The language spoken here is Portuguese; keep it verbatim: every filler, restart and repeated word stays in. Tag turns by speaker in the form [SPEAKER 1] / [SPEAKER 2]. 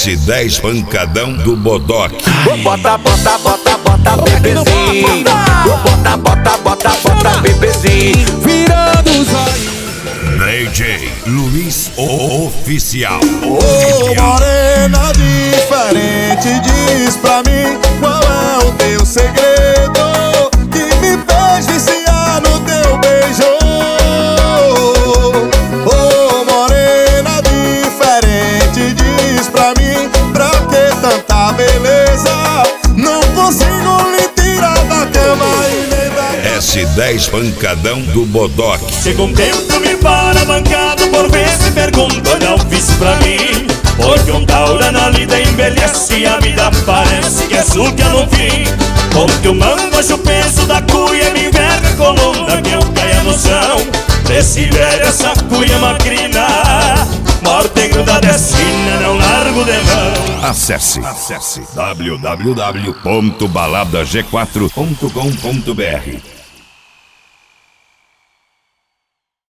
[SPEAKER 1] S dez pancadão do Bodoque.
[SPEAKER 2] Bota, bota, bota, bota, bebezinho. Bota, bota, bota, bota, bebezinho.
[SPEAKER 3] Virando os olhos.
[SPEAKER 1] D J Luiz Oficial.
[SPEAKER 4] Ô oh, morena diferente, diz pra mim qual é o teu segredo que me fez viciar no teu beijo. Ô oh, morena diferente, diz pra mim pra que tanta beleza. Não consigo lhe tirar da cama e nem da...
[SPEAKER 1] S dez pancadão do Bodoque.
[SPEAKER 5] Chegou um tempo me para bancado, por vezes pergunto, não fiz pra mim. Porque um taura na lida envelhece e a vida parece que é suja no fim. Porque o mango acho o peso da cuia, me enverga a coluna que eu caia no chão. Desse velho essa cuia macrina, morte grudada é sina, não largo de mão.
[SPEAKER 1] Acesse, acesse w w w ponto balada g quatro ponto com ponto b r.